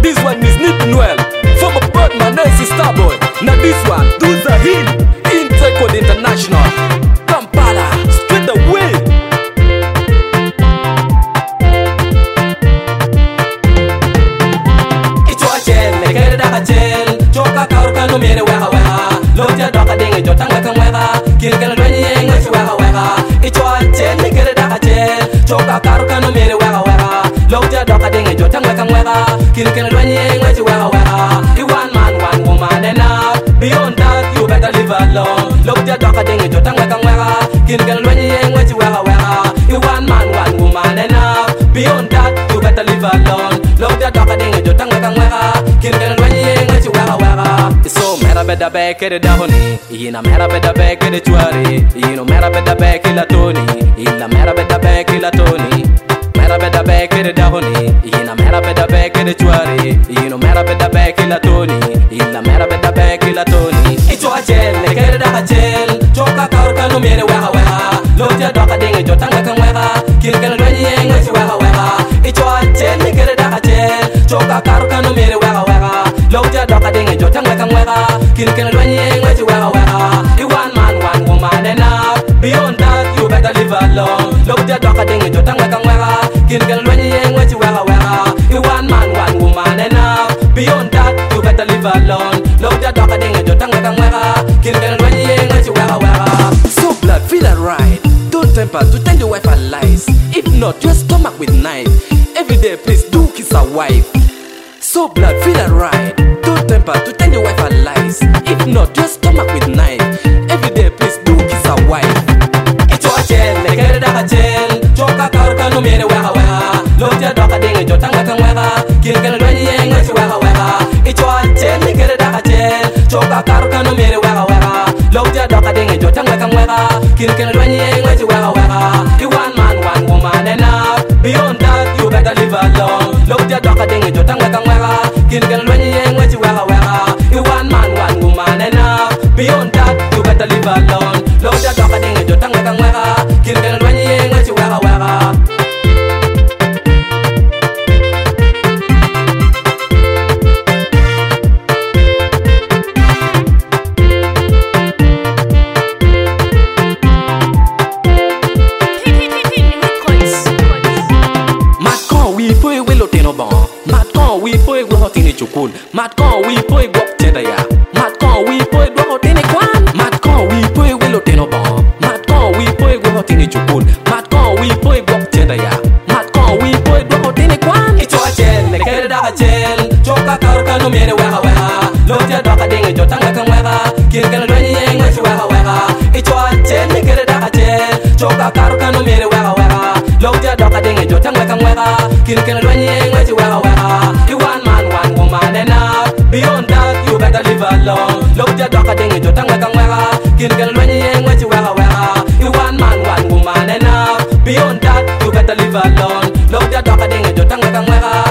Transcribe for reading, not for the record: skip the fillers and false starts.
this one is Nip Noel. From a bird, my name is Starboy. Now this one, do the hill. Intercode International. Kampala, straight away. Icho achel, nekere da achel. Choka kauka no mere weha weha. Loja doka dinge jotanga kamwega. Kirkele lwenye yenga chi weha weha. Icho achel, nekere da achel. Choka kauka no mere weha weha. Loja doka dinge jotanga kamwega. Kirkele lwenye yenga chi weha weha. You one man, one woman enough. Beyond that, you better live alone. Loja doka dinge jotanga kamwega. Kirkele lwenye yenga chi weha weha. You one man, one woman enough. Beyond that, you better live alone. Loja doka dinge jotanga kamwega. Kirkele lwenye yenga chi weha weha. So mera beda back at the dahoni. Ina mera beda back at the chuari. Ino mera beda back ila toni. Ila mera beda back ila toni. Mera beda back at the dahoni. Ina mera beda back at the chuari. Ino mera beda back ila toni. Ila mera beda back ila toni. Icho achel, nekere da achel. Choka kauka no mere weha weha. Loja doka dinge jotanga kamweha. Kirkele lwenye yenga chi weha weha. Icho achel, nekere da achel. Choka kauka no mere weha weha. Loja doka dinge jotanga kamweha. Kirkele lwenye yenga chi weha weha. You one man, one woman enough. Beyond that, you better live alone. Loja doka dinge jotanga kamweha. Kirkele lwenye yenga chi weha weha. You one man, one woman enough. Beyond that, you better live alone. Loja doka dinge jotanga kamweha. Kirkele lwenye yenga chi weha weha. So blood, feel alright. Don't temper to tell your wife her lies. If not, your stomach with knife. Every day, please do kiss a wife. So blood, feel alright. Don't temper to tell your wife her lies. If not, your stomach with knife. Every day, please do kiss a wife. Icho achel, nekere da achel. Choka kauka no mere weha weha. Loja doka dinge jotanga kamweha. Kirkele lwenye yenga chi weha weha. Icho achel, nekere da achel. Choka kauka no mere weha weha. Loja doka dinge jotanga kamweha. Kirkele lwenye yenga chi weha weha. You one man, one woman enough. Beyond that, you better live alone. Loja doka dinge jotanga kamweha. Kirkele lwenye yenga chi weha weha. You one man, one woman enough. Beyond that, you better live alone. Loja doka dinge jotanga kamweha. Kirkele lwenye yenga chi weha weha. Chukul mat kon wi poe go tenda ya mat kon wi poe do hotene kwan mat kon wi poe welo teno bon mat kon wi poe go hotene chukul mat kon wi poe go tenda ya mat kon wi poe do hotene kwan icho achel nekere da achel choka kauka no mere weha weha loja doka dinge jotanga kamweha kirkele lwenye yenga chi weha weha icho achel nekere da achel choka kauka no mere weha weha loja doka dinge jotanga kamweha kirkele lwenye yenga chi weha weha. You one man, one woman enough. Beyond that, you better live alone. Loja doka dinge jotanga kamweha. Kirkele lwenye yenga chi weha weha. You one man, one woman enough. Beyond that, you better live alone. Loja doka dinge jotanga kamweha.